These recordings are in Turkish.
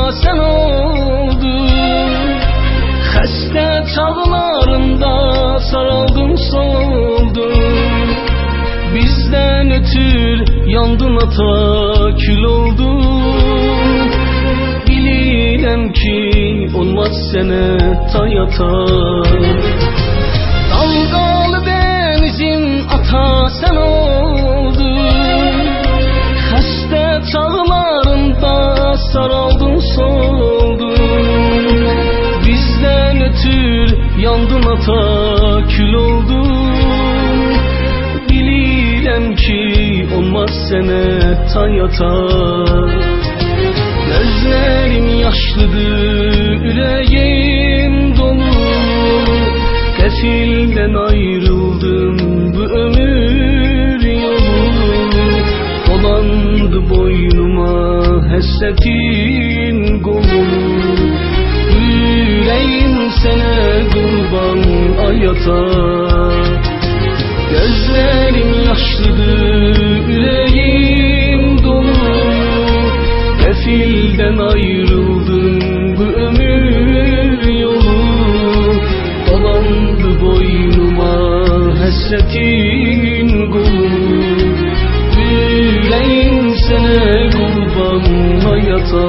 sen oldun. Xəstə çağlarında saraldın soldun. Bizden ötür yandın ata kül oldun. Bilirəm ki olmaz sənə tayata. Dalgalı benzin ata sen oldun. Xəstə çağlarında saraldın soldun. Bizden ötür yandın ata kül oldun. Bilirəm ki olmaz sənə tayata. Gözlerim yaşlıdır, yüreğim dolu. Qəfildən ayrıldım bu ömür yolu. Dolandı boynuma həsrətin qolu. Yüreğim sənə qurban ayata. Gözlerim yaşlıdır, yüreğim dolu. Qəfildən ayrıldım bu ömür yolu. Dolandı boynuma həsrətin qolu. Yüreğim sənə qurban hayata.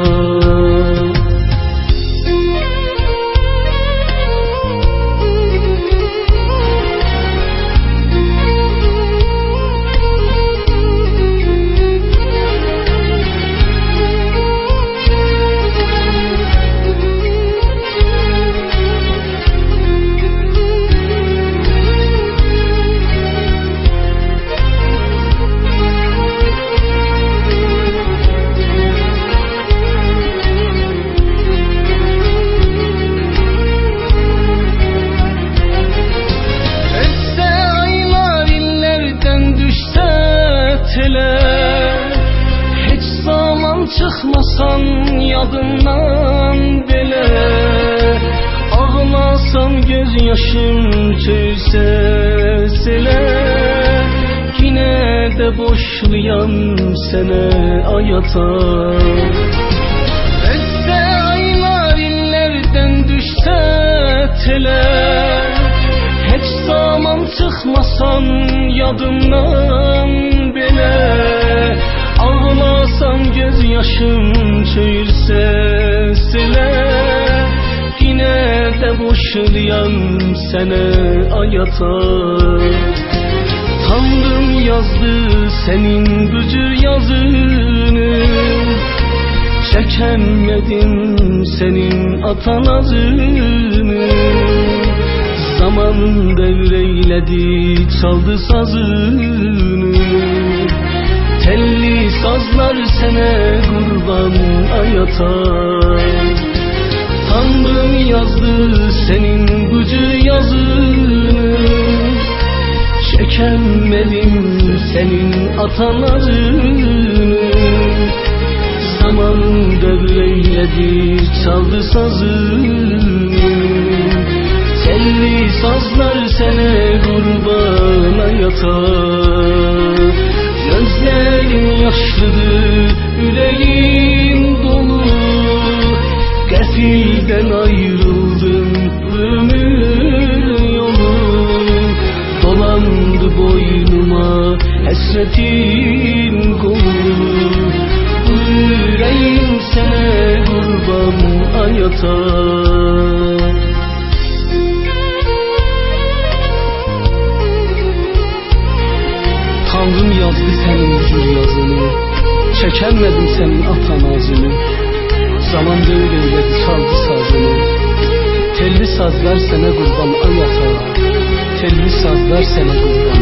Çıkmasan yadından bile. Ağlasam gözyaşım çözse sele. Yine de boşlayan sene ayata. Ötse aylar illerden düşse tele. Hiç zaman çıkmasan yadından bile. Ağlasam gözyaşım çöyürse sile. Yine de boşlayan sene ayata. Tanrım yazdı senin bücür yazını. Çekemedim senin atan azını. Zaman devreyledi çaldı sazını. Telli sazlar sene kurban ayata. Tanrım yazdı senin bücür yazını. Çekemedim senin atalarını. Zaman devreyledi çaldı sazını. Telli sazlar sene kurban ayata. Gözlerim yaşlıdır, yüreğim dolu. Qəfildən ayrıldım ömür yolu. Dolandı boynuma həsrətin qolu. Yüreğim sənə qurban ayata. Tanrım yazdı senin bücür yazını. Çekemedim senin atan ağzını. Zaman böyleydi çaldı sazını. Telli sazlar sene kurban ayata. Telli sazlar sene kurban.